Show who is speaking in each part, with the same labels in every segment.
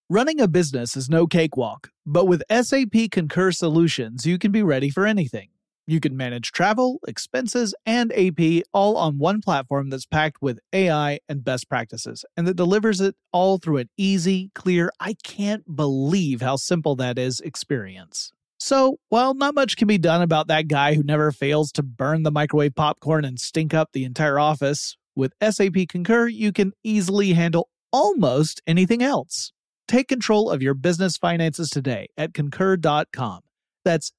Speaker 1: Running a business is no cakewalk, but with SAP Concur Solutions, you can be ready for anything. You can manage travel, expenses, and AP all on one platform that's packed with AI and best practices, and that delivers it all through an easy, clear, I can't believe how simple that is experience. So, while not much can be done about that guy who never fails to burn the microwave popcorn and stink up the entire office, with SAP Concur, you can easily handle almost anything else. Take control of your business finances today at Concur.com. That's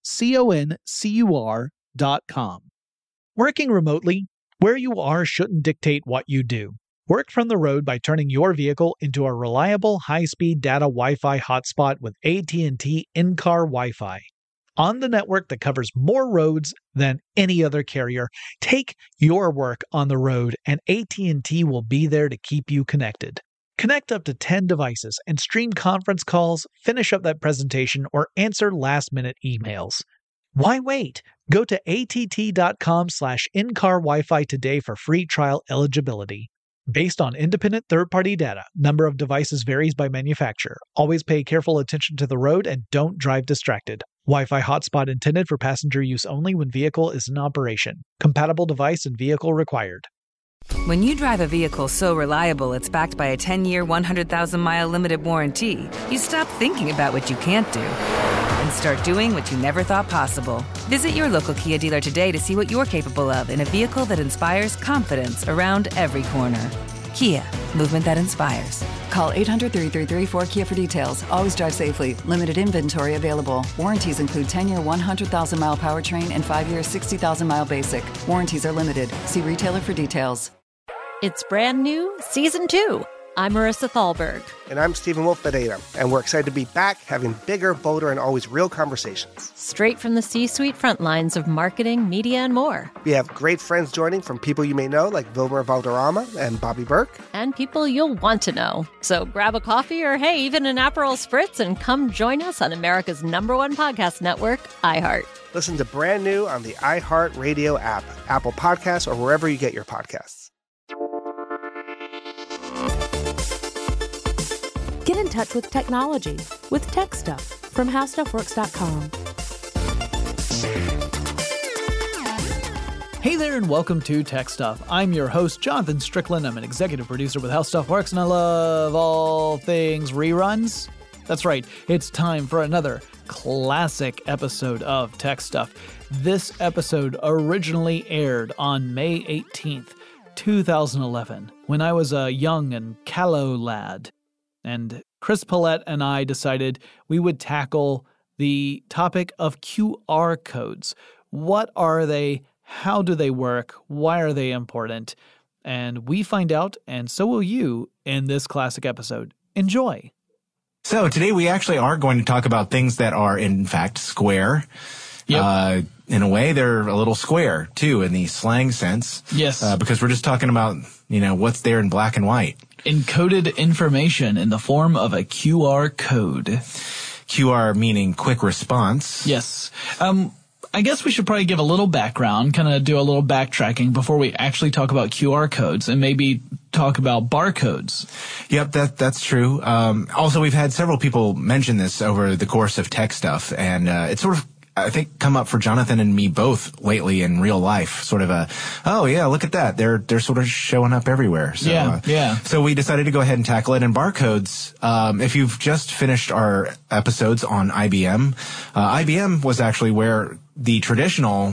Speaker 1: CONCUR.com. Working remotely, where you are shouldn't dictate what you do. Work from the road by turning your vehicle into a reliable high-speed data Wi-Fi hotspot with AT&T in-car Wi-Fi. On the network that covers more roads than any other carrier, take your work on the road and AT&T will be there to keep you connected. Connect up to 10 devices and stream conference calls, finish up that presentation, or answer last-minute emails. Why wait? Go to att.com/in-car Wi-Fi today for free trial eligibility. Based on independent third-party data, number of devices varies by manufacturer. Always pay careful attention to the road and don't drive distracted. Wi-Fi hotspot intended for passenger use only when vehicle is in operation. Compatible device and vehicle required.
Speaker 2: When you drive a vehicle so reliable it's backed by a 10-year, 100,000-mile limited warranty, you stop thinking about what you can't do and start doing what you never thought possible. Visit your local Kia dealer today to see what you're capable of in a vehicle that inspires confidence around every corner. Kia, movement that inspires.
Speaker 3: Call 800-333-4KIA for details. Always drive safely. Limited inventory available. Warranties include 10-year 100,000-mile powertrain and 5-year 60,000-mile basic. Warranties are limited. See retailer for details.
Speaker 4: It's brand new, Season 2. I'm Marissa Thalberg.
Speaker 5: And I'm Stephen Wolf Pereira. And we're excited to be back having bigger, bolder, and always real conversations.
Speaker 4: Straight from the C-suite front lines of marketing, media, and more.
Speaker 5: We have great friends joining from people you may know, like Wilmer Valderrama and Bobby Burke.
Speaker 4: And people you'll want to know. So grab a coffee or, hey, even an Aperol Spritz and come join us on America's #1 podcast network, iHeart.
Speaker 5: Listen to Brand New on the iHeart Radio app, Apple Podcasts, or wherever you get your podcasts.
Speaker 6: Get in touch with technology with Tech Stuff from HowStuffWorks.com.
Speaker 1: Hey there and welcome to Tech Stuff. I'm your host, Jonathan Strickland. I'm an executive producer with How Stuff Works, and I love all things reruns. That's right, it's time for another classic episode of Tech Stuff. This episode originally aired on May 18th, 2011, when I was a young and callow lad. And Chris Pollette and I decided we would tackle the topic of QR codes. What are they? How do they work? Why are they important? And we find out, and so will you, in this classic episode. Enjoy.
Speaker 7: So today we actually are going to talk about things that are, in fact, square. Yep. In a way, they're a little square, too, in the slang sense.
Speaker 1: Yes.
Speaker 7: Because we're just talking about, what's there in black and white.
Speaker 1: Encoded information in the form of a QR code.
Speaker 7: QR meaning quick response.
Speaker 1: Yes. I guess we should probably give a little background, kind of do a little backtracking before we actually talk about QR codes and maybe talk about barcodes.
Speaker 7: Yep, that's true. Also, we've had several people mention this over the course of Tech Stuff, and it's sort of, I think, come up for Jonathan and me both lately in real life. Sort of oh yeah, look at that. They're sort of showing up everywhere. So,
Speaker 1: yeah. So
Speaker 7: we decided to go ahead and tackle it. And barcodes, if you've just finished our episodes on IBM, IBM was actually where the traditional,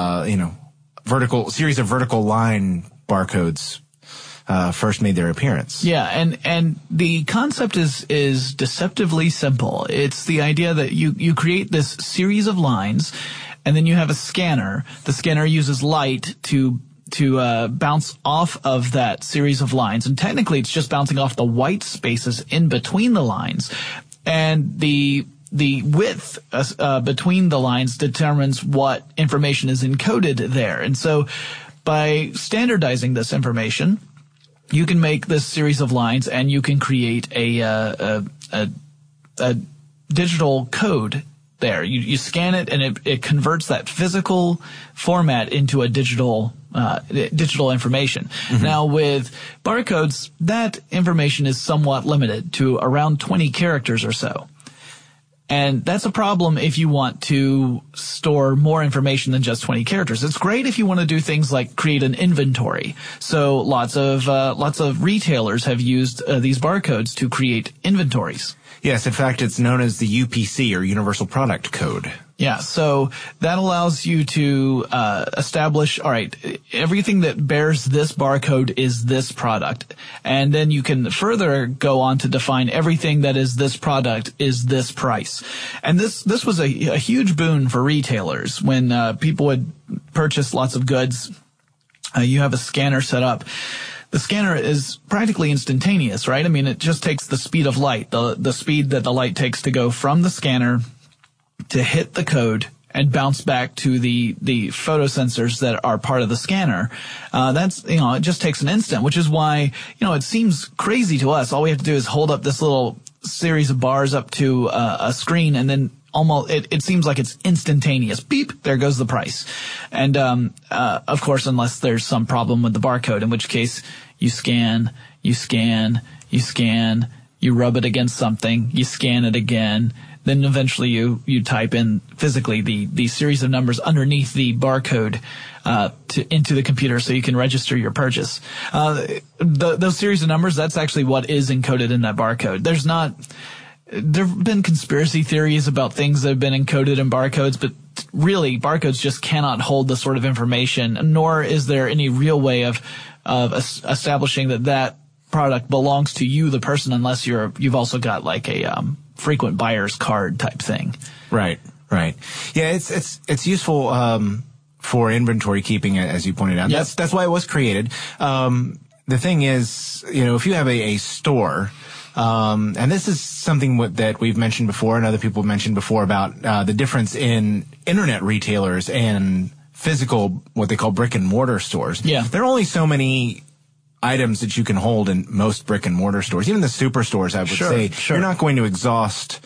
Speaker 7: series of vertical line barcodes first made their appearance.
Speaker 1: Yeah, and the concept is deceptively simple. It's the idea that you create this series of lines, and then you have a scanner. The scanner uses light to bounce off of that series of lines, and technically it's just bouncing off the white spaces in between the lines, and the width between the lines determines what information is encoded there. And so by standardizing this information, you can make this series of lines, and you can create a digital code there. You scan it, and it converts that physical format into a digital information. Mm-hmm. Now, with barcodes, that information is somewhat limited to around 20 characters or so. And that's a problem if you want to store more information than just 20 characters. It's great if you want to do things like create an inventory. So lots of retailers have used these barcodes to create inventories.
Speaker 7: Yes, in fact, it's known as the UPC, or Universal Product Code.
Speaker 1: Yeah, so that allows you to establish, all right, everything that bears this barcode is this product. And then you can further go on to define everything that is this product is this price. And this was a huge boon for retailers when people would purchase lots of goods. You have a scanner set up. The scanner is practically instantaneous, right? I mean, it just takes the speed of light, the speed that the light takes to go from the scanner to hit the code and bounce back to the photosensors that are part of the scanner. It just takes an instant, which is why, it seems crazy to us. All we have to do is hold up this little series of bars up to a screen, and then almost it seems like it's instantaneous. Beep, there goes the price. And of course, unless there's some problem with the barcode, in which case you scan, you rub it against something, you scan it again. Then eventually you type in physically the series of numbers underneath the barcode into the computer so you can register your purchase. Those series of numbers, that's actually what is encoded in that barcode. There have been conspiracy theories about things that have been encoded in barcodes, but really barcodes just cannot hold the sort of information, nor is there any real way of establishing that product belongs to you, the person, unless you've also got like a frequent buyer's card type thing.
Speaker 7: Right. Yeah, it's useful for inventory keeping, as you pointed out.
Speaker 1: Yep.
Speaker 7: That's why it was created. The thing is, if you have a store, and this is something that we've mentioned before and other people have mentioned before about the difference in internet retailers and physical, what they call brick and mortar stores.
Speaker 1: Yeah.
Speaker 7: There are only so many items that you can hold in most brick and mortar stores. Even the superstores, I would say, you're not going to exhaust.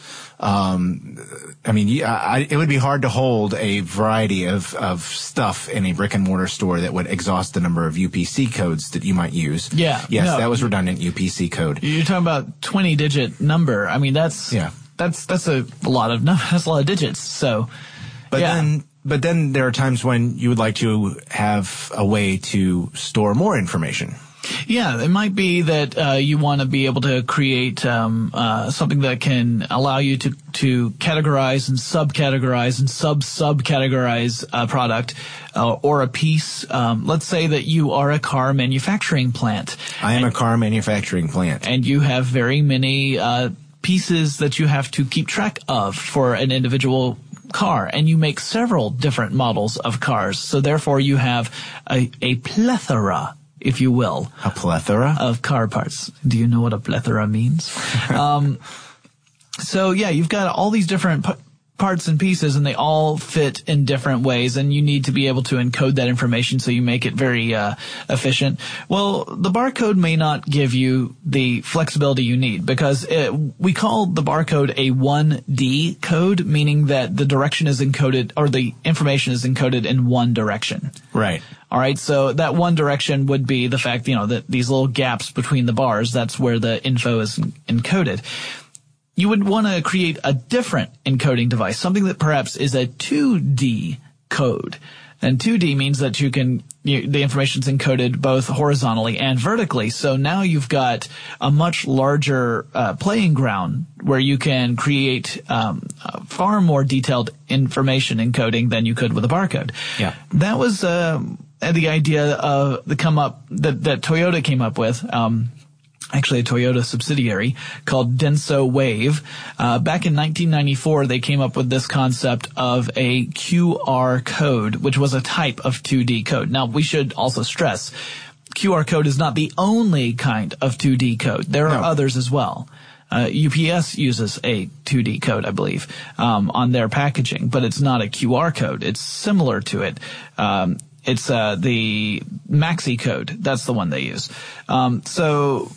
Speaker 7: It would be hard to hold a variety of stuff in a brick and mortar store that would exhaust the number of UPC codes that you might use.
Speaker 1: Yeah.
Speaker 7: Yes, that was redundant UPC code.
Speaker 1: You're talking about 20-digit number. I mean, that's a lot of digits. So,
Speaker 7: But then there are times when you would like to have a way to store more information.
Speaker 1: Yeah, it might be that you want to be able to create something that can allow you to categorize and subcategorize and subcategorize a product or a piece. Let's say that you are a car manufacturing plant.
Speaker 7: I am a car manufacturing plant.
Speaker 1: And you have very many pieces that you have to keep track of for an individual car, and you make several different models of cars. So therefore you have a plethora, if you will.
Speaker 7: A plethora?
Speaker 1: Of car parts. Do you know what a plethora means? So yeah, you've got all these different parts and pieces, and they all fit in different ways, and you need to be able to encode that information so you make it very efficient. Well, the barcode may not give you the flexibility you need, because we call the barcode a 1D code, meaning that the direction is encoded, or the information is encoded in one direction.
Speaker 7: Right.
Speaker 1: All right, so that one direction would be the fact, that these little gaps between the bars, that's where the info is encoded. You would want to create a different encoding device, something that perhaps is a 2D code. And 2D means that the information is encoded both horizontally and vertically. So now you've got a much larger playing ground where you can create far more detailed information encoding than you could with a barcode.
Speaker 7: Yeah.
Speaker 1: That was the idea that Toyota came up with. Actually a Toyota subsidiary called Denso Wave. Back in 1994, they came up with this concept of a QR code, which was a type of 2D code. Now, we should also stress, QR code is not the only kind of 2D code. There are others as well. UPS uses a 2D code, I believe, on their packaging, but it's not a QR code. It's similar to it. It's the Maxi code. That's the one they use. So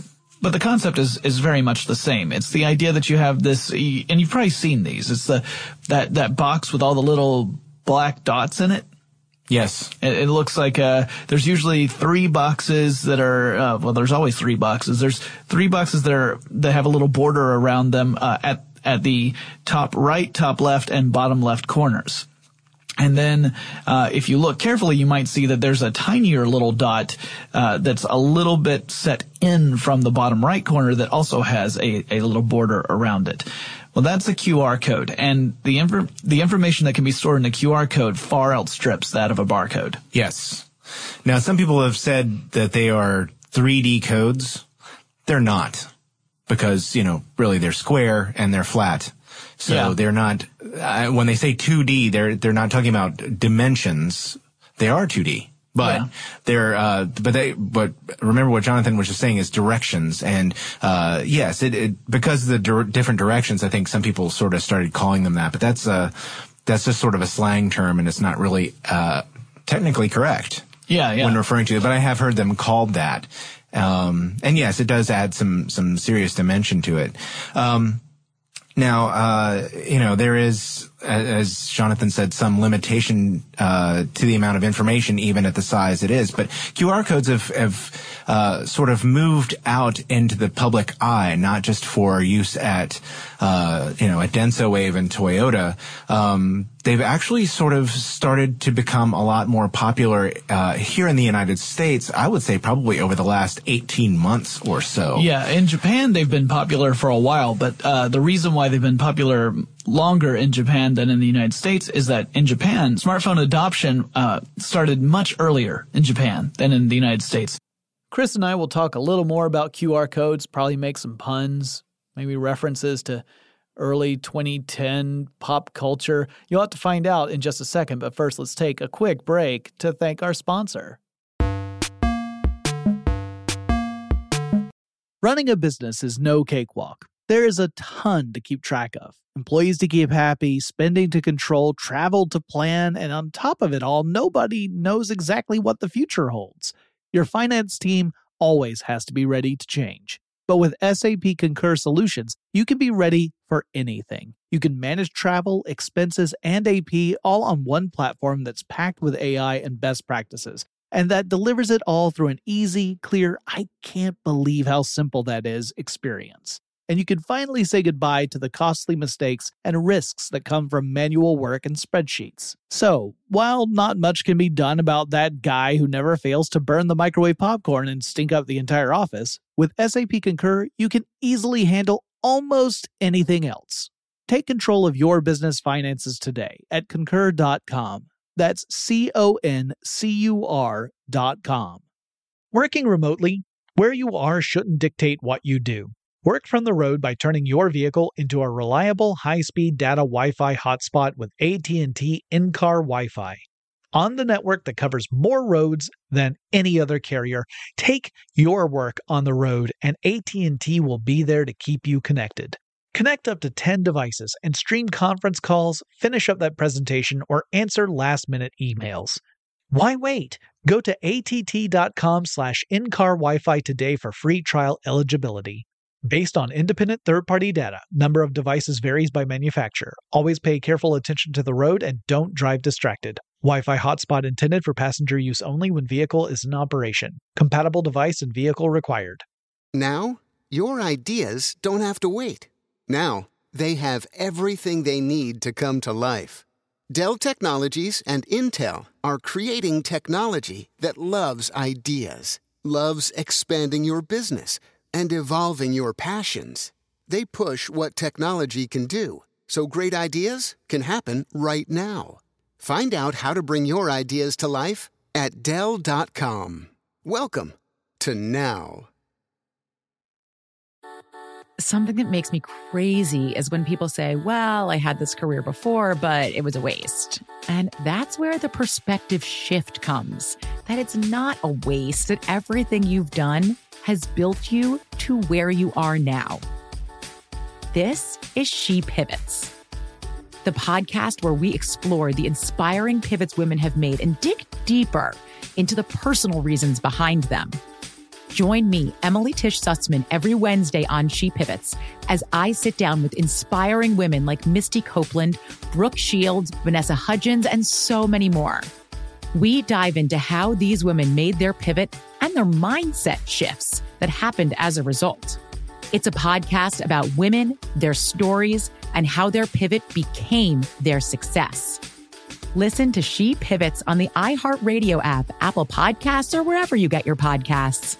Speaker 1: But the concept is very much the same. It's the idea that you have this, and you've probably seen these. It's that box with all the little black dots in it.
Speaker 7: Yes.
Speaker 1: It looks like there's usually 3 boxes that are there's always 3 boxes. There's 3 boxes that have a little border around them at the top right, top left, and bottom left corners. And then if you look carefully, you might see that there's a tinier little dot that's a little bit set in from the bottom right corner that also has a little border around it. Well, that's a QR code, and the information that can be stored in a QR code far outstrips that of a barcode.
Speaker 7: Yes. Now, some people have said that they are 3D codes. They're not, because, really they're square and they're flat. So they're not, when they say 2D, they're not talking about dimensions. They are 2D, but but remember what Jonathan was just saying is directions. And, yes, because of the different directions, I think some people sort of started calling them that, but that's just sort of a slang term, and it's not really, technically correct.
Speaker 1: Yeah.
Speaker 7: When referring to it, but I have heard them called that. And yes, it does add some serious dimension to it. Now, there is, as Jonathan said, some limitation to the amount of information, even at the size it is. But QR codes have sort of moved out into the public eye, not just for use at DensoWave and Toyota. They've actually sort of started to become a lot more popular here in the United States, I would say probably over the last 18 months or so.
Speaker 1: Yeah, in Japan they've been popular for a while, but the reason why they've been popular longer in Japan than in the United States is that in Japan, smartphone adoption started much earlier in Japan than in the United States. Chris and I will talk a little more about QR codes, probably make some puns, maybe references to early 2010 pop culture. You'll have to find out in just a second, but first let's take a quick break to thank our sponsor. Running a business is no cakewalk. There is a ton to keep track of. Employees to keep happy, spending to control, travel to plan, and on top of it all, nobody knows exactly what the future holds. Your finance team always has to be ready to change. But with SAP Concur Solutions, you can be ready for anything. You can manage travel, expenses, and AP all on one platform that's packed with AI and best practices, and that delivers it all through an easy, clear, I can't believe how simple that is experience. And you can finally say goodbye to the costly mistakes and risks that come from manual work and spreadsheets. So, while not much can be done about that guy who never fails to burn the microwave popcorn and stink up the entire office, with SAP Concur, you can easily handle almost anything else. Take control of your business finances today at Concur.com. That's CONCUR.com. Working remotely, where you are shouldn't dictate what you do. Work from the road by turning your vehicle into a reliable, high-speed data Wi-Fi hotspot with AT&T in-car Wi-Fi. On the network that covers more roads than any other carrier, take your work on the road and AT&T will be there to keep you connected. Connect up to 10 devices and stream conference calls, finish up that presentation, or answer last-minute emails. Why wait? Go to att.com/in-car Wi-Fi today for free trial eligibility. Based on independent third-party data, number of devices varies by manufacturer. Always pay careful attention to the road and don't drive distracted. Wi-Fi hotspot intended for passenger use only when vehicle is in operation. Compatible device and vehicle required.
Speaker 8: Now, your ideas don't have to wait. Now, they have everything they need to come to life. Dell Technologies and Intel are creating technology that loves ideas, loves expanding your business, and evolving your passions. They push what technology can do, so great ideas can happen right now. Find out how to bring your ideas to life at Dell.com. Welcome to now.
Speaker 9: Something that makes me crazy is when people say, well, I had this career before, but it was a waste. And that's where the perspective shift comes, that it's not a waste, that everything you've done has built you to where you are now. This is She Pivots, the podcast where we explore the inspiring pivots women have made and dig deeper into the personal reasons behind them. Join me, Emily Tish Sussman, every Wednesday on She Pivots as I sit down with inspiring women like Misty Copeland, Brooke Shields, Vanessa Hudgens, and so many more. We dive into how these women made their pivot and their mindset shifts that happened as a result. It's a podcast about women, their stories, and how their pivot became their success. Listen to She Pivots on the iHeartRadio app, Apple Podcasts, or wherever you get your podcasts.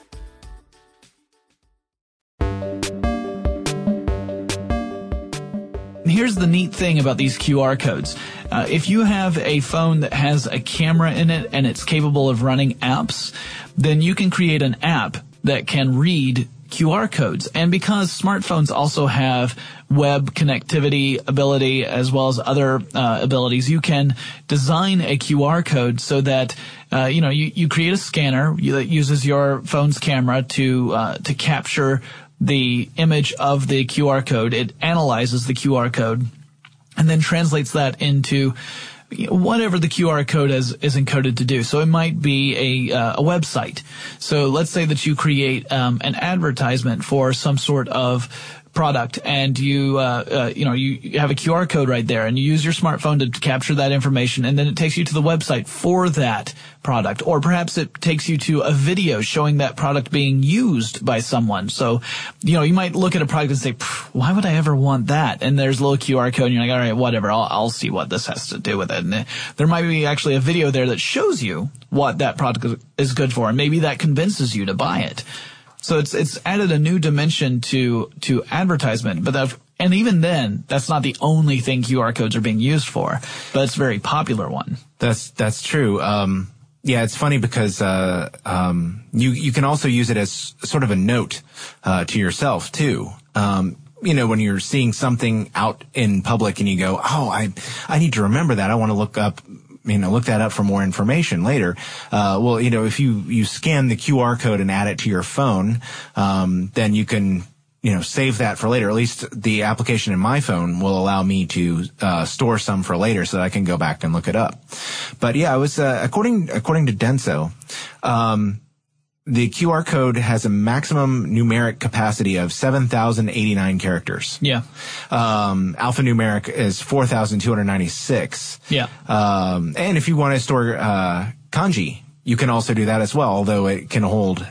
Speaker 1: Here's the neat thing about these QR codes. If you have a phone that has a camera in it and it's capable of running apps, then you can create an app that can read QR codes. And because smartphones also have web connectivity ability as well as other abilities, you can design a QR code so that you create a scanner that uses your phone's camera to capture the image of the QR code. It analyzes the QR code and then translates that into whatever the QR code is encoded to do. So it might be a website. So let's say that you create an advertisement for some sort of product, and you have a QR code right there, and you use your smartphone to capture that information, and then it takes you to the website for that product, or perhaps it takes you to a video showing that product being used by someone. So, you might look at a product and say, why would I ever want that? And there's a little QR code, and you're like, all right, whatever, I'll see what this has to do with it. And there might be actually a video there that shows you what that product is good for, and maybe that convinces you to buy it. So it's added a new dimension to advertisement, and even then, that's not the only thing QR codes are being used for, but it's a very popular one.
Speaker 7: That's true. Yeah, it's funny because you can also use it as sort of a note to yourself too. When you're seeing something out in public and you go, oh, I need to remember that. I want to look that up for more information later. If you scan the QR code and add it to your phone, then you can, save that for later. At least the application in my phone will allow me to store some for later so that I can go back and look it up. But yeah, I was according to Denso, the QR code has a maximum numeric capacity of 7,089 characters.
Speaker 1: Yeah.
Speaker 7: Alphanumeric is 4,296.
Speaker 1: Yeah.
Speaker 7: And if you want to store kanji, you can also do that as well, although it can hold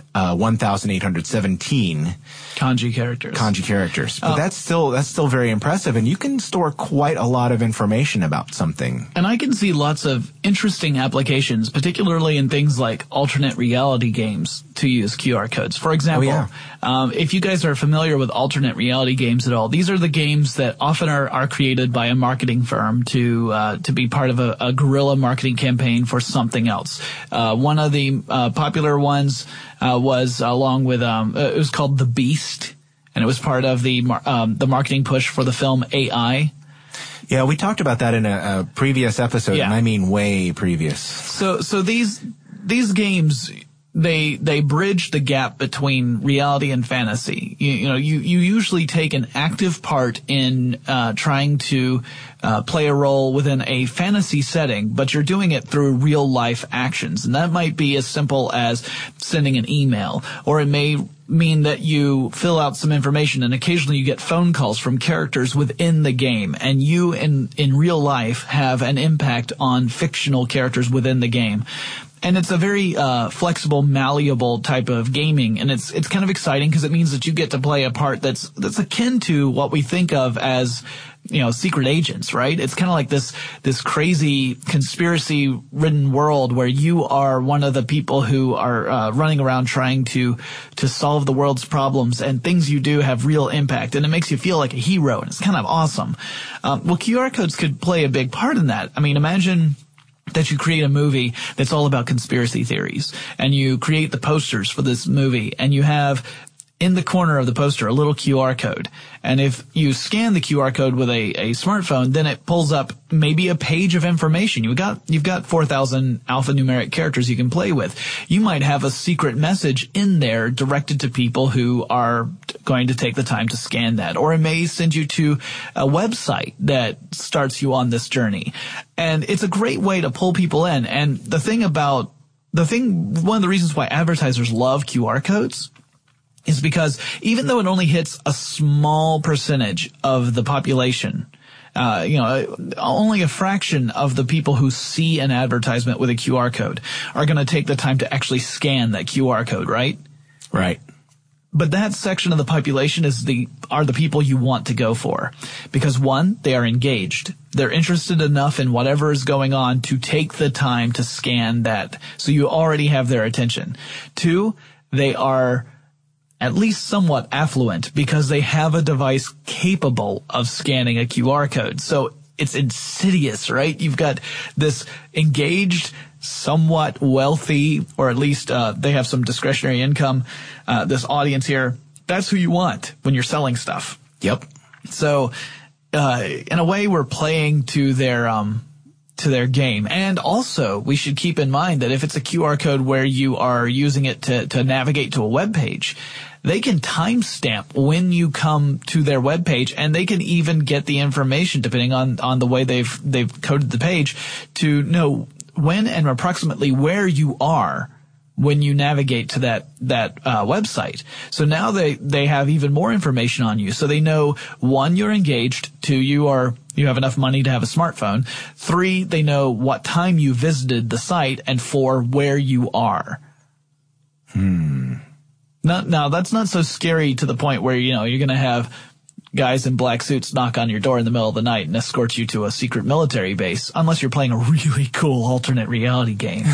Speaker 7: 1,817
Speaker 1: kanji characters.
Speaker 7: But that's still very impressive, and you can store quite a lot of information about something.
Speaker 1: And I can see lots of interesting applications, particularly in things like alternate reality games, to use QR codes. For example, if you guys are familiar with alternate reality games at all, these are the games that often are created by a marketing firm to be part of a guerrilla marketing campaign for something else. One of the popular ones was along with it was called The Beast, and it was part of the marketing push for the film AI.
Speaker 7: Yeah, we talked about that in a previous episode, and I mean way previous.
Speaker 1: So these games, they bridge the gap between reality and fantasy. You usually take an active part in trying to play a role within a fantasy setting, but you're doing it through real life actions. And that might be as simple as sending an email, or it may mean that you fill out some information, and occasionally you get phone calls from characters within the game, and you in real life have an impact on fictional characters within the game. And it's a very flexible, malleable type of gaming, and it's kind of exciting because it means that you get to play a part that's akin to what we think of as secret agents, right? It's kind of like this crazy conspiracy-ridden world where you are one of the people who are running around trying to solve the world's problems, and things you do have real impact, and it makes you feel like a hero, and it's kind of awesome. QR codes could play a big part in that. I mean, imagine that you create a movie that's all about conspiracy theories, and you create the posters for this movie, and you have in the corner of the poster a little QR code. And if you scan the QR code with a smartphone, then it pulls up maybe a page of information. You've got 4,000 alphanumeric characters you can play with. You might have a secret message in there directed to people who are going to take the time to scan that. Or it may send you to a website that starts you on this journey. And it's a great way to pull people in. And one of the reasons why advertisers love QR codes is because even though it only hits a small percentage of the population, only a fraction of the people who see an advertisement with a QR code are going to take the time to actually scan that QR code, right?
Speaker 7: Right.
Speaker 1: But that section of the population are the people you want to go for. Because one, they are engaged. They're interested enough in whatever is going on to take the time to scan that. So you already have their attention. Two, they are at least somewhat affluent because they have a device capable of scanning a QR code. So it's insidious, right? You've got this engaged, somewhat wealthy, or at least they have some discretionary income, this audience here. That's who you want when you're selling stuff.
Speaker 7: Yep.
Speaker 1: So in a way, we're playing to their game. And also, we should keep in mind that if it's a QR code where you are using it to navigate to a web page, they can timestamp when you come to their web page, and they can even get the information, depending on the way they've coded the page, to know when and approximately where you are when you navigate to that website. So now they have even more information on you. So they know, one, you're engaged, two, you have enough money to have a smartphone, three, they know what time you visited the site, and four, where you are. Now that's not so scary to the point where, you're going to have guys in black suits knock on your door in the middle of the night and escort you to a secret military base, unless you're playing a really cool alternate reality game.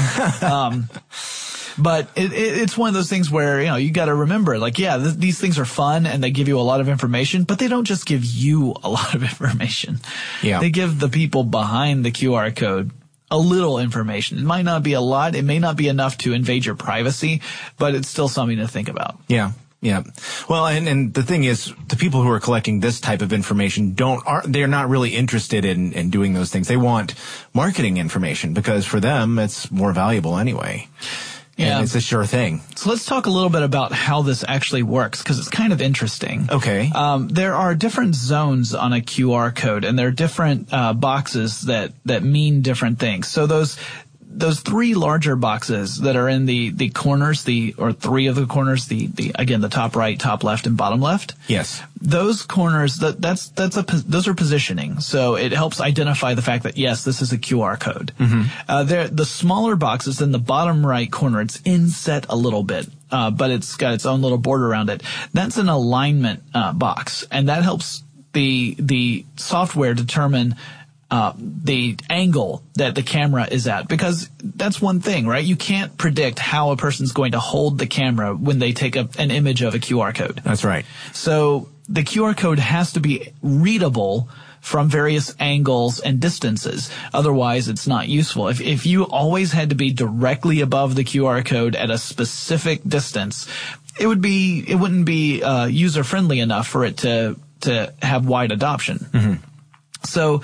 Speaker 1: But it's one of those things where, you got to remember, these things are fun and they give you a lot of information, but they don't just give you a lot of information.
Speaker 7: Yeah.
Speaker 1: They give the people behind the QR code a little information. It might not be a lot. It may not be enough to invade your privacy, but it's still something to think about.
Speaker 7: Yeah. Yeah. Well, and the thing is, the people who are collecting this type of information they're not really interested in doing those things. They want marketing information because for them, it's more valuable anyway. Yeah. And it's a sure thing.
Speaker 1: So let's talk a little bit about how this actually works, because it's kind of interesting.
Speaker 7: Okay.
Speaker 1: There are different zones on a QR code, and there are different boxes that mean different things. So those three larger boxes that are in the corners, or three of the corners, again, the top right, top left, and bottom left.
Speaker 7: Yes.
Speaker 1: Those corners, those are positioning. So it helps identify the fact that, yes, this is a QR code. Mm-hmm. The smaller boxes in the bottom right corner, it's inset a little bit, but it's got its own little border around it. That's an alignment box, and that helps the software determine the angle that the camera is at, because that's one thing, right? You can't predict how a person's going to hold the camera when they take an image of a QR code.
Speaker 7: That's right.
Speaker 1: So the QR code has to be readable from various angles and distances. Otherwise, it's not useful. If you always had to be directly above the QR code at a specific distance, it wouldn't be user friendly enough for it to have wide adoption. Mm-hmm. So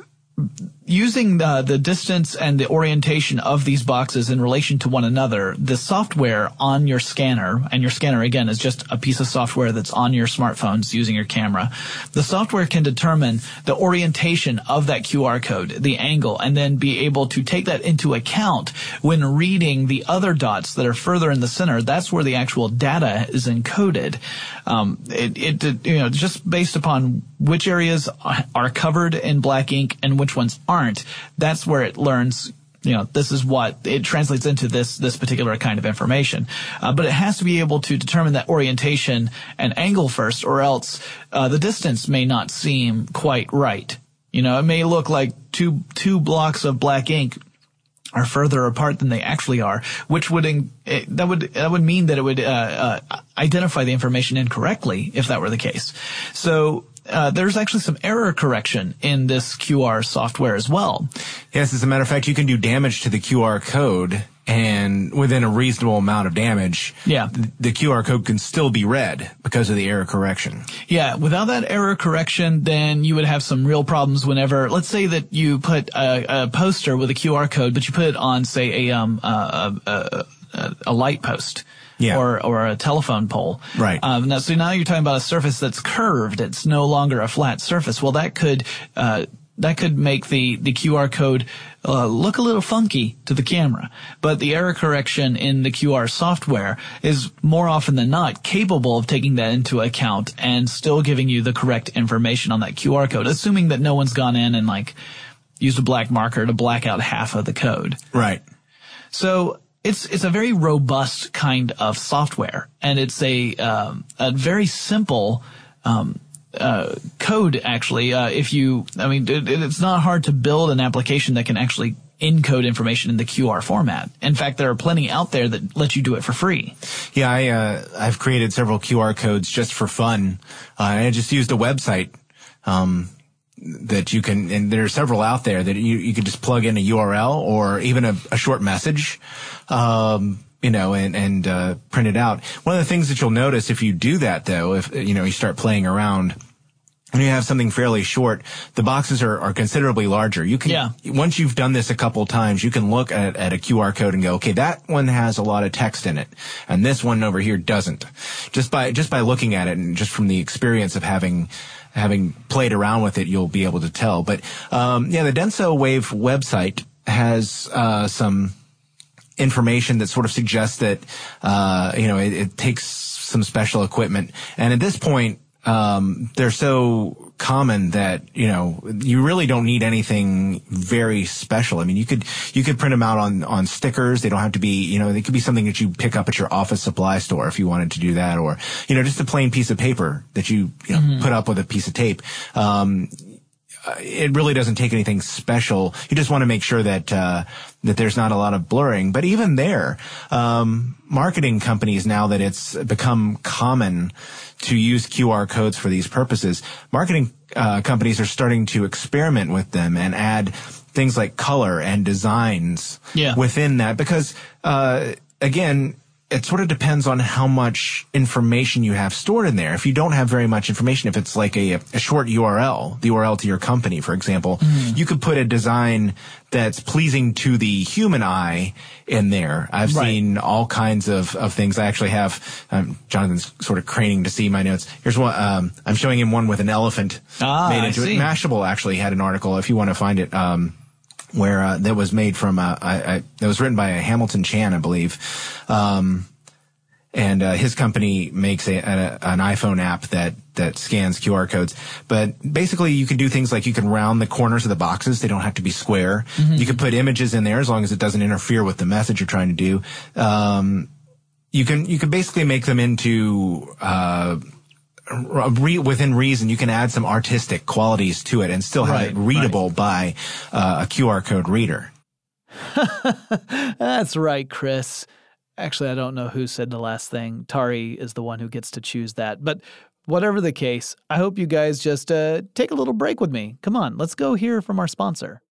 Speaker 1: using the distance and the orientation of these boxes in relation to one another, the software on your scanner, and your scanner, again, is just a piece of software that's on your smartphones using your camera. The software can determine the orientation of that QR code, the angle, and then be able to take that into account when reading the other dots that are further in the center. That's where the actual data is encoded. Just based upon which areas are covered in black ink and which ones aren't, that's where it learns, this is what it translates into this particular kind of information. But it has to be able to determine that orientation and angle first, or else the distance may not seem quite right. It may look like two blocks of black ink are further apart than they actually are, which would mean that it would identify the information incorrectly if that were the case. So there's actually some error correction in this QR software as well.
Speaker 7: Yes, as a matter of fact, you can do damage to the QR code, and within a reasonable amount of damage, the QR code can still be read because of the error correction.
Speaker 1: Yeah, without that error correction, then you would have some real problems whenever, let's say that you put a poster with a QR code, but you put it on, say, a light post. Yeah. Or a telephone pole.
Speaker 7: Right.
Speaker 1: So now you're talking about a surface that's curved. It's no longer a flat surface. Well, that could that could make the QR code look a little funky to the camera. But the error correction in the QR software is more often than not capable of taking that into account and still giving you the correct information on that QR code, assuming that no one's gone in and like used a black marker to black out half of the code.
Speaker 7: Right.
Speaker 1: So it's a very robust kind of software, and it's a very simple code, actually. It's not hard to build an application that can actually encode information in the QR format. In fact, there are plenty out there that let you do it for free.
Speaker 7: Yeah, I've created several QR codes just for fun. I just used a website that you can, and there are several out there that you can just plug in a URL or even a short message, and print it out. One of the things that you'll notice if you do that, though, if you start playing around, when you have something fairly short, the boxes are considerably larger. You can, once you've done this a couple times, you can look at a QR code and go, okay, that one has a lot of text in it, and this one over here doesn't. Just by looking at it, and just from the experience of having played around with it, you'll be able to tell. But the DensoWave website has some information that sort of suggests that it takes some special equipment, and at this point they're so common that you really don't need anything very special. I mean, you could print them out on stickers. They don't have to be, they could be something that you pick up at your office supply store if you wanted to do that, or just a plain piece of paper that you put up with a piece of tape. It really doesn't take anything special. You just want to make sure that there's not a lot of blurring. But even there, marketing companies, now that it's become common to use QR codes for these purposes, marketing companies are starting to experiment with them and add things like color and designs within that. Because, again, it sort of depends on how much information you have stored in there. If you don't have very much information, if it's like a short URL, the URL to your company, for example, you could put a design that's pleasing to the human eye in there. I've seen all kinds of things. I actually have, Jonathan's sort of craning to see my notes. Here's one, I'm showing him one with an elephant made into it. Mashable actually had an article, if you want to find it, where that was made from that was written by a Hamilton Chan, I believe, and his company makes an iPhone app that scans QR codes. But basically, you can do things like you can round the corners of the boxes; they don't have to be square. You can put images in there as long as it doesn't interfere with the message you're trying to do. You can basically make them into within reason. You can add some artistic qualities to it and still have it readable by a QR code reader.
Speaker 1: That's right, Chris. Actually, I don't know who said the last thing. Tari is the one who gets to choose that. But whatever the case, I hope you guys just take a little break with me. Come on, let's go hear from our sponsor.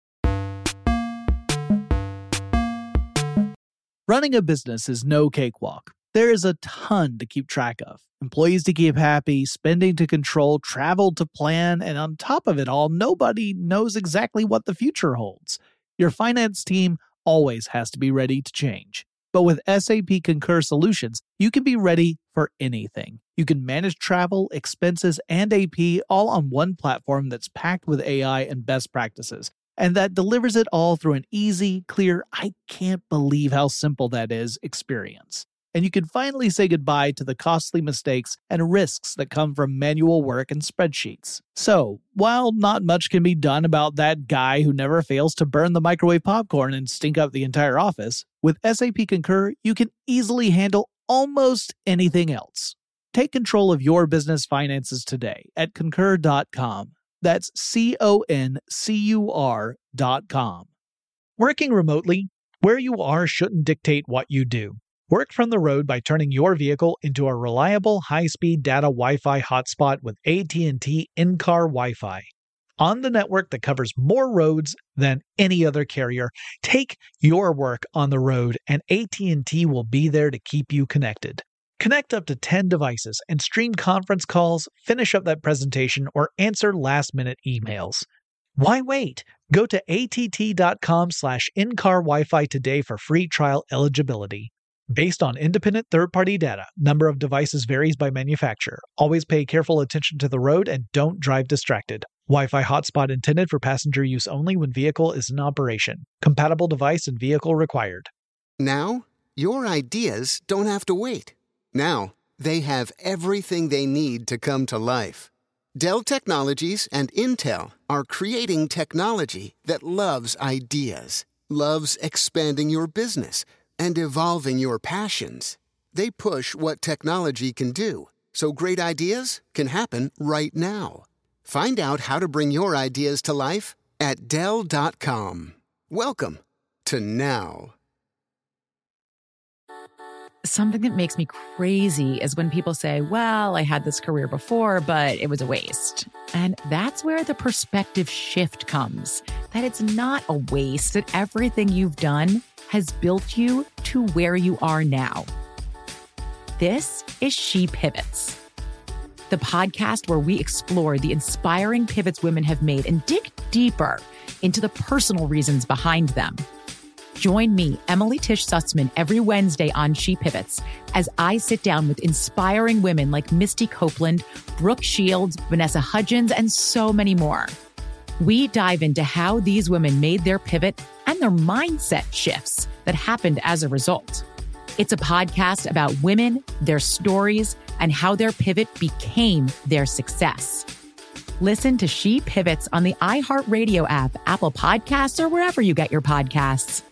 Speaker 1: Running a business is no cakewalk. There is a ton to keep track of. Employees to keep happy, spending to control, travel to plan, and on top of it all, nobody knows exactly what the future holds. Your finance team always has to be ready to change. But with SAP Concur Solutions, you can be ready for anything. You can manage travel, expenses, and AP all on one platform that's packed with AI and best practices, and that delivers it all through an easy, clear, I can't believe how simple that is experience. And you can finally say goodbye to the costly mistakes and risks that come from manual work and spreadsheets. So, while not much can be done about that guy who never fails to burn the microwave popcorn and stink up the entire office, with SAP Concur, you can easily handle almost anything else. Take control of your business finances today at Concur.com. That's CONCUR.com. Working remotely, where you are shouldn't dictate what you do. Work from the road by turning your vehicle into a reliable, high-speed data Wi-Fi hotspot with AT&T in-car Wi-Fi. On the network that covers more roads than any other carrier, take your work on the road and AT&T will be there to keep you connected. Connect up to 10 devices and stream conference calls, finish up that presentation, or answer last-minute emails. Why wait? Go to att.com/in-car Wi-Fi today for free trial eligibility. Based on independent third-party data, number of devices varies by manufacturer. Always pay careful attention to the road and don't drive distracted. Wi-Fi hotspot intended for passenger use only when vehicle is in operation. Compatible device and vehicle required.
Speaker 8: Now, your ideas don't have to wait. Now, they have everything they need to come to life. Dell Technologies and Intel are creating technology that loves ideas, loves expanding your business, and evolving your passions. They push what technology can do, so great ideas can happen right now. Find out how to bring your ideas to life at Dell.com. Welcome to now.
Speaker 9: Something that makes me crazy is when people say, well, I had this career before, but it was a waste. And that's where the perspective shift comes, that it's not a waste, that everything you've done has built you to where you are now. This is She Pivots, the podcast where we explore the inspiring pivots women have made and dig deeper into the personal reasons behind them. Join me, Emily Tish Sussman, every Wednesday on She Pivots as I sit down with inspiring women like Misty Copeland, Brooke Shields, Vanessa Hudgens, and so many more. We dive into how these women made their pivot and their mindset shifts that happened as a result. It's a podcast about women, their stories, and how their pivot became their success. Listen to She Pivots on the iHeartRadio app, Apple Podcasts, or wherever you get your podcasts.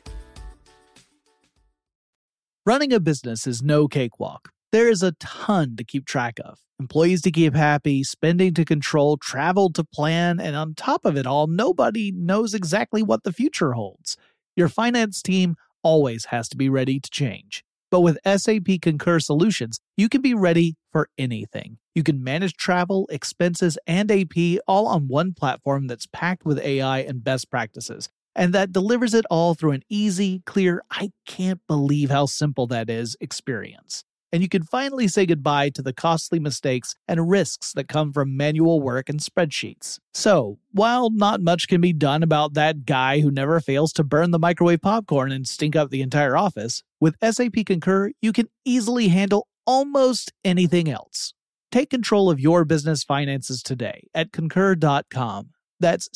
Speaker 1: Running a business is no cakewalk. There is a ton to keep track of. Employees to keep happy, spending to control, travel to plan, and on top of it all, nobody knows exactly what the future holds. Your finance team always has to be ready to change. But with SAP Concur Solutions, you can be ready for anything. You can manage travel, expenses, and AP all on one platform that's packed with AI and best practices, and that delivers it all through an easy, clear, I can't believe how simple that is experience. And you can finally say goodbye to the costly mistakes and risks that come from manual work and spreadsheets. So, while not much can be done about that guy who never fails to burn the microwave popcorn and stink up the entire office, with SAP Concur, you can easily handle almost anything else. Take control of your business finances today at Concur.com. That's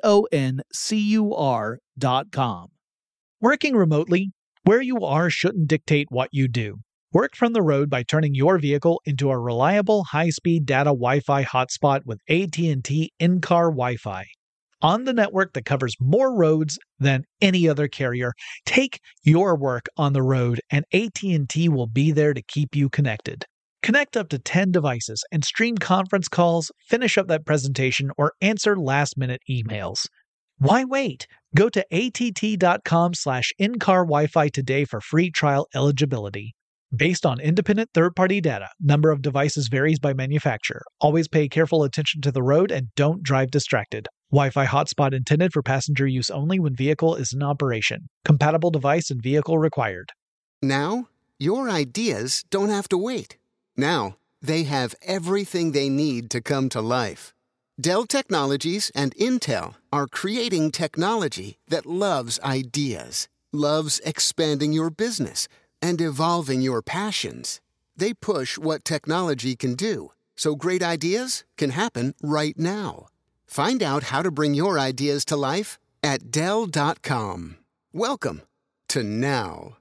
Speaker 1: CONCUR.com. Working remotely, where you are shouldn't dictate what you do. Work from the road by turning your vehicle into a reliable high-speed data Wi-Fi hotspot with AT&T in-car Wi-Fi. On the network that covers more roads than any other carrier, take your work on the road and AT&T will be there to keep you connected. Connect up to 10 devices and stream conference calls, finish up that presentation, or answer last-minute emails. Why wait? Go to att.com/in-car Wi-Fi today for free trial eligibility. Based on independent third-party data, number of devices varies by manufacturer. Always pay careful attention to the road and don't drive distracted. Wi-Fi hotspot intended for passenger use only when vehicle is in operation. Compatible device and vehicle required.
Speaker 8: Now, your ideas don't have to wait. Now, they have everything they need to come to life. Dell Technologies and Intel are creating technology that loves ideas, loves expanding your business, and evolving your passions. They push what technology can do, so great ideas can happen right now. Find out how to bring your ideas to life at Dell.com. Welcome to now.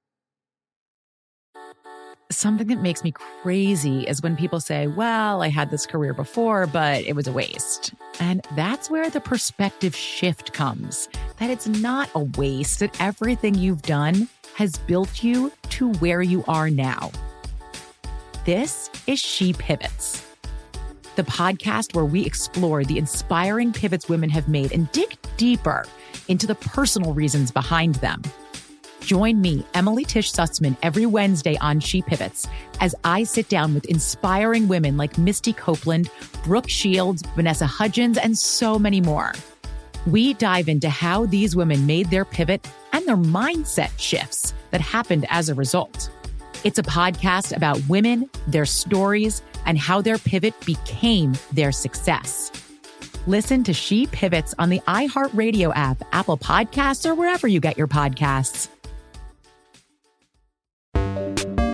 Speaker 9: Something that makes me crazy is when people say, well, I had this career before, but it was a waste. And that's where the perspective shift comes, that it's not a waste, that everything you've done has built you to where you are now. This is She Pivots, the podcast where we explore the inspiring pivots women have made and dig deeper into the personal reasons behind them. Join me, Emily Tish Sussman, every Wednesday on She Pivots as I sit down with inspiring women like Misty Copeland, Brooke Shields, Vanessa Hudgens, and so many more. We dive into how these women made their pivot and their mindset shifts that happened as a result. It's a podcast about women, their stories, and how their pivot became their success. Listen to She Pivots on the iHeartRadio app, Apple Podcasts, or wherever you get your podcasts.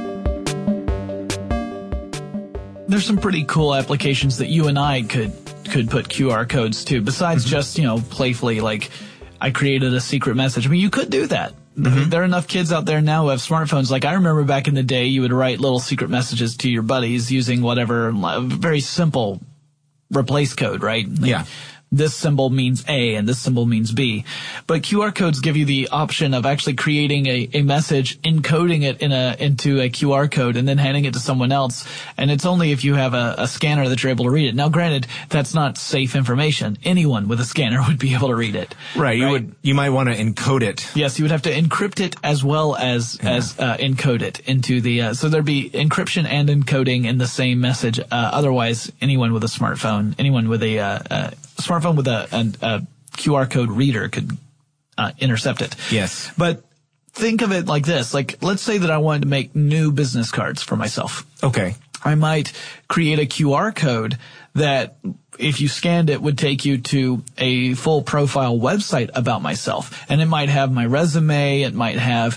Speaker 1: There's some pretty cool applications that you and I could could put QR codes to, besides just, playfully, like, I created a secret message. I mean, you could do that. There are enough kids out there now who have smartphones. Like, I remember back in the day, you would write little secret messages to your buddies using whatever, very simple replace code, right? Like,
Speaker 7: yeah.
Speaker 1: This symbol means A and this symbol means B. But QR codes give you the option of actually creating a message, encoding it into a QR code, and then handing it to someone else. And it's only if you have a scanner that you're able to read it. Now, granted, that's not safe information. Anyone with a scanner would be able to read it.
Speaker 7: Right. You might want to encode it.
Speaker 1: Yes, you would have to encrypt it as well as encode it into the, so there'd be encryption and encoding in the same message. Otherwise, anyone with a smartphone, anyone with a smartphone with a QR code reader could intercept it.
Speaker 7: Yes.
Speaker 1: But think of it like this. Like, let's say that I wanted to make new business cards for myself.
Speaker 7: Okay.
Speaker 1: I might create a QR code that, if you scanned it, would take you to a full profile website about myself. And it might have my resume. It might have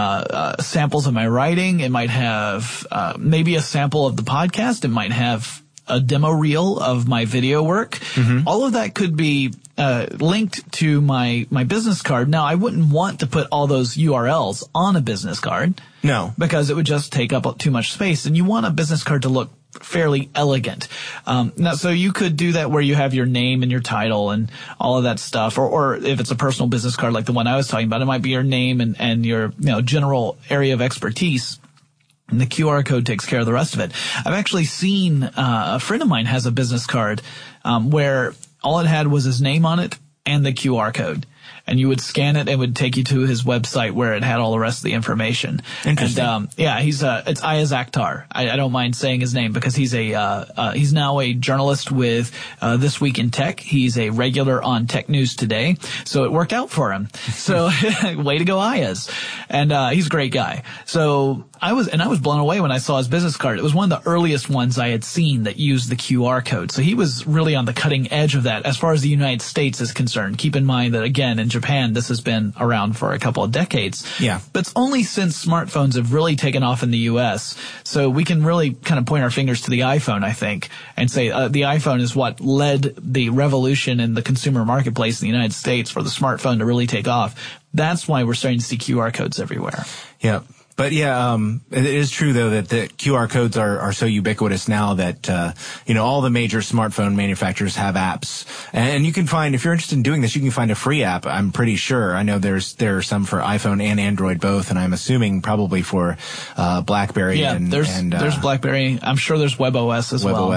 Speaker 1: samples of my writing. It might have maybe a sample of the podcast. It might have a demo reel of my video work. All of that could be linked to my business card. Now, I wouldn't want to put all those URLs on a business card.
Speaker 7: No.
Speaker 1: Because it would just take up too much space. And you want a business card to look fairly elegant. Now, so you could do that where you have your name and your title and all of that stuff. Or if it's a personal business card like the one I was talking about, it might be your name and your general area of expertise. And the QR code takes care of the rest of it. I've actually seen a friend of mine has a business card where all it had was his name on it and the QR code. And you would scan it, and it would take you to his website where it had all the rest of the information.
Speaker 7: Interesting.
Speaker 1: And, it's Ayaz Akhtar. I don't mind saying his name because he's he's now a journalist with This Week in Tech. He's a regular on Tech News Today. So it worked out for him. So way to go, Ayaz. And he's a great guy. So I was blown away when I saw his business card. It was one of the earliest ones I had seen that used the QR code. So he was really on the cutting edge of that as far as the United States is concerned. Keep in mind that, again, in Japan, this has been around for a couple of decades.
Speaker 7: Yeah.
Speaker 1: But it's only since smartphones have really taken off in the U.S. So we can really kind of point our fingers to the iPhone, I think, and say the iPhone is what led the revolution in the consumer marketplace in the United States for the smartphone to really take off. That's why we're starting to see QR codes everywhere.
Speaker 7: Yeah. But yeah, it is true though that the QR codes are so ubiquitous now that, all the major smartphone manufacturers have apps. And you can find, if you're interested in doing this, you can find a free app, I'm pretty sure. I know there are some for iPhone and Android both, and I'm assuming probably for, BlackBerry.
Speaker 1: Yeah, there's BlackBerry. I'm sure there's WebOS as well.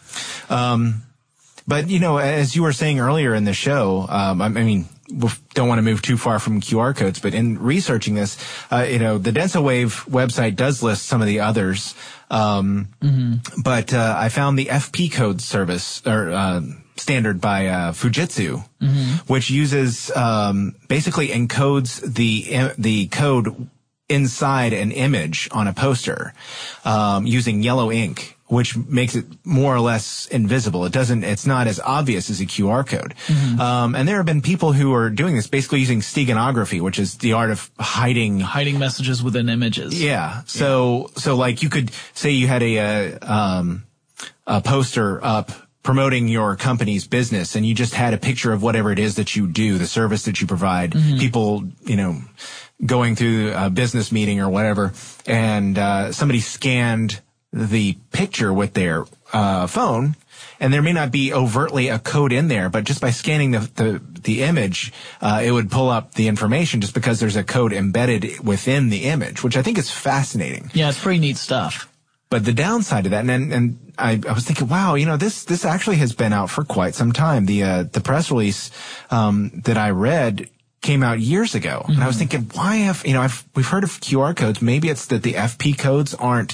Speaker 7: WebOS. But, as you were saying earlier in the show, we don't want to move too far from QR codes, but in researching this, the DensoWave website does list some of the others. But I found the FP code service or standard by Fujitsu, which uses basically encodes the code inside an image on a poster using yellow ink, which makes it more or less invisible. It's not as obvious as a QR code. And there have been people who are doing this basically using steganography, which is the art of hiding
Speaker 1: messages within images.
Speaker 7: Yeah. So like you could say you had a poster up promoting your company's business, and you just had a picture of whatever it is that you do, the service that you provide, people, going through a business meeting or whatever, and somebody scanned the picture with their phone, and there may not be overtly a code in there, but just by scanning the image, it would pull up the information just because there's a code embedded within the image, which I think is fascinating.
Speaker 1: Yeah, it's pretty neat stuff.
Speaker 7: But the downside of that, and I was thinking, wow, this actually has been out for quite some time. The press release that I read came out years ago. And I was thinking, why we've heard of QR codes. Maybe it's that the FP codes aren't,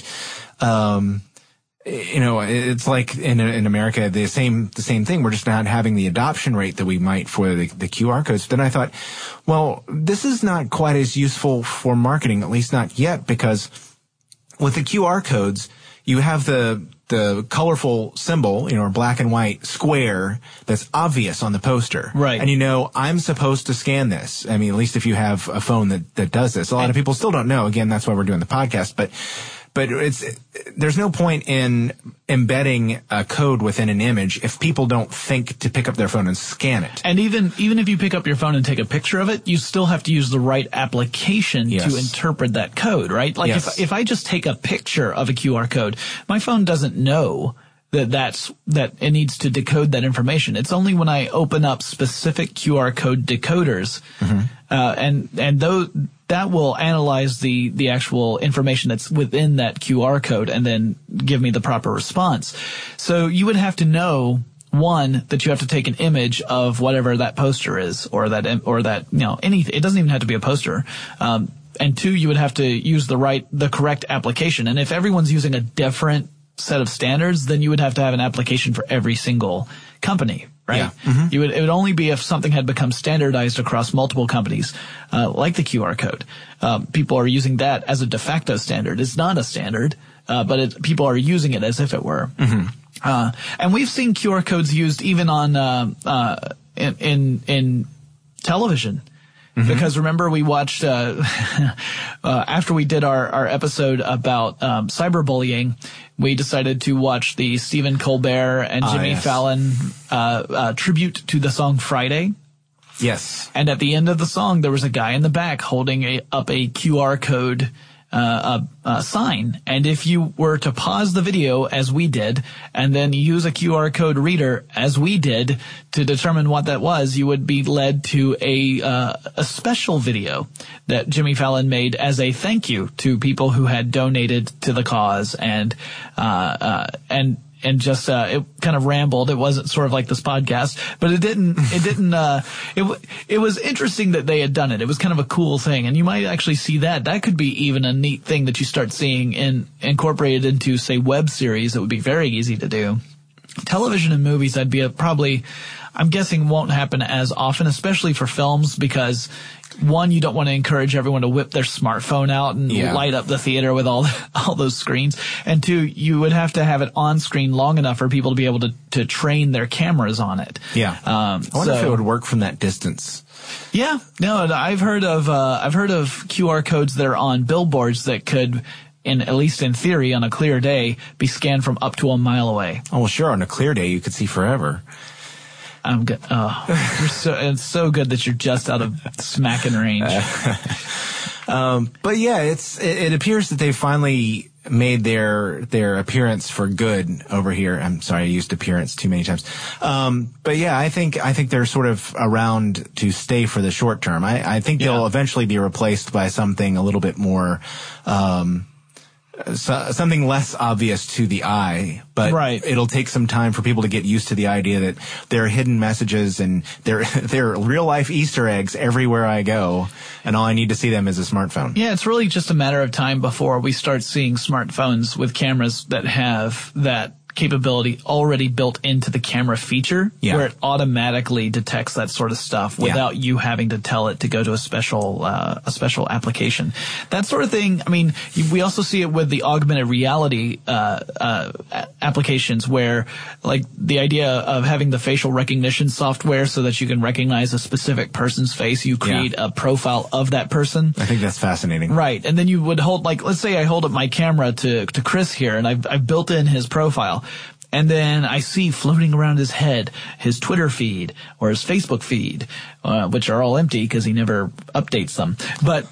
Speaker 7: it's like in America, the same thing. We're just not having the adoption rate that we might for the QR codes. Then I thought, well, this is not quite as useful for marketing, at least not yet, because with the QR codes, you have the colorful symbol, or black and white square that's obvious on the poster.
Speaker 1: Right.
Speaker 7: And I'm supposed to scan this. I mean, at least if you have a phone that does this. A lot of people still don't know. Again, that's why we're doing the podcast. But but there's no point in embedding a code within an image if people don't think to pick up their phone and scan it.
Speaker 1: And even if you pick up your phone and take a picture of it, you still have to use the right application to interpret that code, right? Like if I just take a picture of a QR code, my phone doesn't know that it needs to decode that information. It's only when I open up specific QR code decoders, and those that will analyze the actual information that's within that QR code and then give me the proper response. So you would have to know, one, that you have to take an image of whatever that poster is, or that anything. It doesn't even have to be a poster. And two, you would have to use the correct application. And if everyone's using a different set of standards, then you would have to have an application for every single company, right? Yeah. Mm-hmm. It would only be if something had become standardized across multiple companies, like the QR code. People are using that as a de facto standard. It's not a standard, but people are using it as if it were. Mm-hmm. And we've seen QR codes used even on in television. Mm-hmm. Because remember, we watched after we did our episode about cyberbullying, we decided to watch the Stephen Colbert and Jimmy Fallon tribute to the song Friday.
Speaker 7: Yes.
Speaker 1: And at the end of the song, there was a guy in the back holding up a QR code sign. And if you were to pause the video, as we did, and then use a QR code reader, as we did, to determine what that was, you would be led to a special video that Jimmy Fallon made as a thank you to people who had donated to the cause, and just it kind of rambled. It wasn't sort of like this podcast, but it was interesting that they had done it. It was kind of a cool thing, and you might actually see that could be even a neat thing that you start seeing incorporated into, say, web series. That would be very easy to do. Television and movies, I'm guessing won't happen as often, especially for films, because one, you don't want to encourage everyone to whip their smartphone out and light up the theater with all those screens. And two, you would have to have it on screen long enough for people to be able to train their cameras on it.
Speaker 7: Yeah. I wonder if it would work from that distance.
Speaker 1: Yeah. No, I've heard of QR codes that are on billboards that could, at least in theory, on a clear day, be scanned from up to a mile away.
Speaker 7: Oh, well, sure. On a clear day, you could see forever.
Speaker 1: I'm good. Oh, it's so good that you're just out of smacking range.
Speaker 7: But yeah, it appears that they finally made their appearance for good over here. I'm sorry, I used appearance too many times. But yeah, I think they're sort of around to stay for the short term. I think they'll eventually be replaced by something a little bit more, something less obvious to the eye, but it'll take some time for people to get used to the idea that there are hidden messages and there are real life Easter eggs everywhere I go, and all I need to see them is a smartphone.
Speaker 1: Yeah, it's really just a matter of time before we start seeing smartphones with cameras that have that capability already built into the camera feature, where it automatically detects that sort of stuff without you having to tell it to go to a special application. That sort of thing. I mean, we also see it with the augmented reality applications, where, like, the idea of having the facial recognition software so that you can recognize a specific person's face. You create a profile of that person.
Speaker 7: I think that's fascinating.
Speaker 1: Right. And then you would hold, like, let's say I hold up my camera to Chris here, and I've built in his profile. And then I see floating around his head his Twitter feed or his Facebook feed, which are all empty because he never updates them. But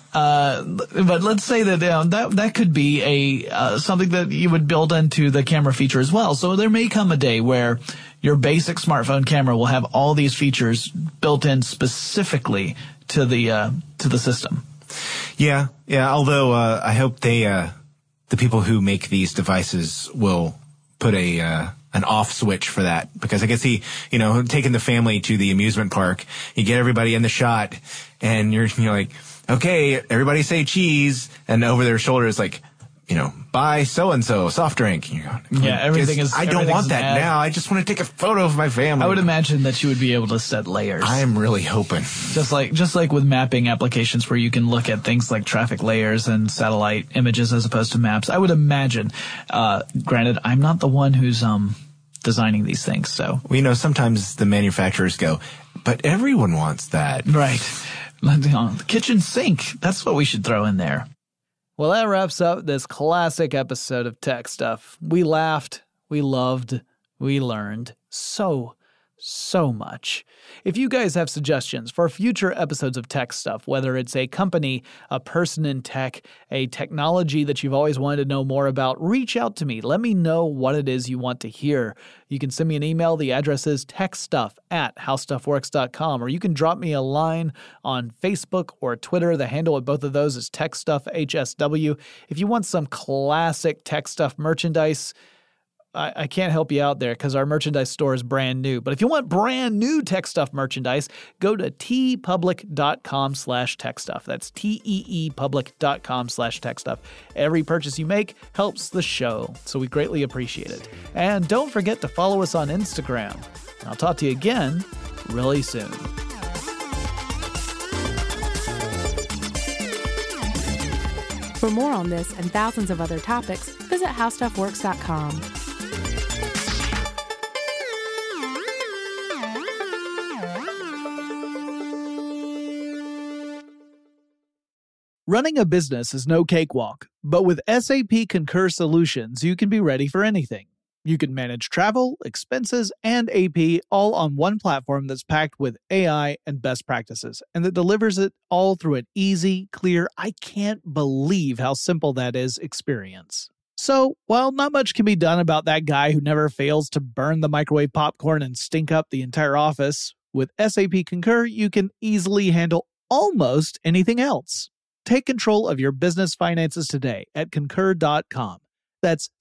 Speaker 1: let's say that that could be something that you would build into the camera feature as well. So there may come a day where your basic smartphone camera will have all these features built in specifically to the system.
Speaker 7: Yeah. Although I hope the people who make these devices will put an off switch for that, because I guess taking the family to the amusement park, you get everybody in the shot, and you're like, okay, everybody say cheese, and over their shoulder is like, buy so-and-so soft drink. And you're going,
Speaker 1: everything is.
Speaker 7: I don't want that now. I just want to take a photo of my family.
Speaker 1: I would imagine that you would be able to set layers.
Speaker 7: I'm really hoping.
Speaker 1: Just like with mapping applications where you can look at things like traffic layers and satellite images as opposed to maps. I would imagine, granted, I'm not the one who's designing these things, so.
Speaker 7: Sometimes the manufacturers go, but everyone wants that.
Speaker 1: Right. The kitchen sink, that's what we should throw in there. Well, that wraps up this classic episode of Tech Stuff. We laughed, we loved, we learned so much. If you guys have suggestions for future episodes of Tech Stuff, whether it's a company, a person in tech, a technology that you've always wanted to know more about, reach out to me. Let me know what it is you want to hear. You can send me an email. The address is techstuff@howstuffworks.com, or you can drop me a line on Facebook or Twitter. The handle at both of those is TechStuffHSW. If you want some classic Tech Stuff merchandise, I can't help you out there because our merchandise store is brand new. But if you want brand new Tech Stuff merchandise, go to teepublic.com/techstuff. That's teepublic.com/techstuff. Every purchase you make helps the show, so we greatly appreciate it. And don't forget to follow us on Instagram. I'll talk to you again really soon.
Speaker 6: For more on this and thousands of other topics, visit howstuffworks.com.
Speaker 1: Running a business is no cakewalk, but with SAP Concur Solutions, you can be ready for anything. You can manage travel, expenses, and AP all on one platform that's packed with AI and best practices, and that delivers it all through an easy, clear, I can't believe how simple that is experience. So, while not much can be done about that guy who never fails to burn the microwave popcorn and stink up the entire office, with SAP Concur, you can easily handle almost anything else. Take control of your business finances today at concur.com. That's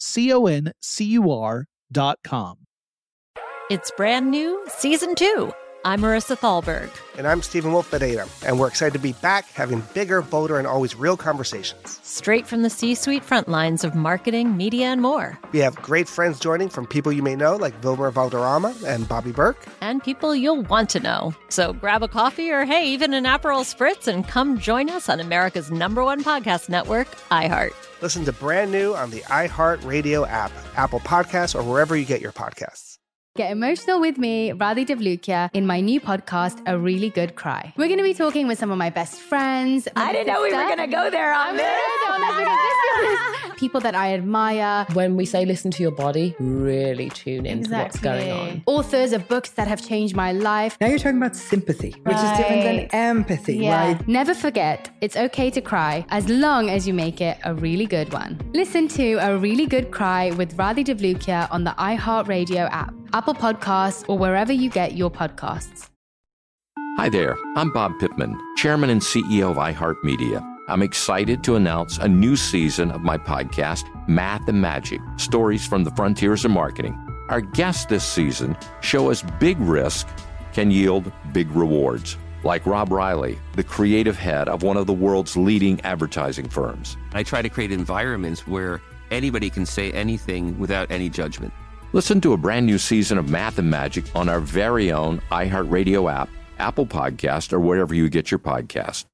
Speaker 1: CONCUR.com.
Speaker 4: It's brand new, Season 2. I'm Marissa Thalberg.
Speaker 5: And I'm Stephen Wolf-Bedeta, and we're excited to be back having bigger, bolder, and always real conversations.
Speaker 4: Straight from the C-suite front lines of marketing, media, and more.
Speaker 5: We have great friends joining from people you may know, like Wilmer Valderrama and Bobby Burke.
Speaker 4: And people you'll want to know. So grab a coffee or, hey, even an Aperol Spritz and come join us on America's #1 podcast network, iHeart.
Speaker 5: Listen to brand new on the iHeart Radio app, Apple Podcasts, or wherever you get your podcasts.
Speaker 10: Get emotional with me, Radhi Devlukia, in my new podcast, A Really Good Cry. We're going to be talking with some of my best friends.
Speaker 11: I didn't know we were going to go there on this.
Speaker 10: People that I admire.
Speaker 11: When we say listen to your body, really tune into what's going on.
Speaker 10: Authors of books that have changed my life.
Speaker 12: Now you're talking about sympathy, which is different than empathy, right?
Speaker 10: Never forget, it's okay to cry as long as you make it a really good one. Listen to A Really Good Cry with Radhi Devlukia on the iHeartRadio app, Apple Podcasts, or wherever you get your podcasts.
Speaker 13: Hi there, I'm Bob Pittman, Chairman and CEO of iHeartMedia. I'm excited to announce a new season of my podcast, Math and Magic, Stories from the Frontiers of Marketing. Our guests this season show us big risk can yield big rewards, like Rob Riley, the creative head of one of the world's leading advertising firms.
Speaker 14: I try to create environments where anybody can say anything without any judgment.
Speaker 13: Listen to a brand new season of Math and Magic on our very own iHeartRadio app, Apple Podcast, or wherever you get your podcast.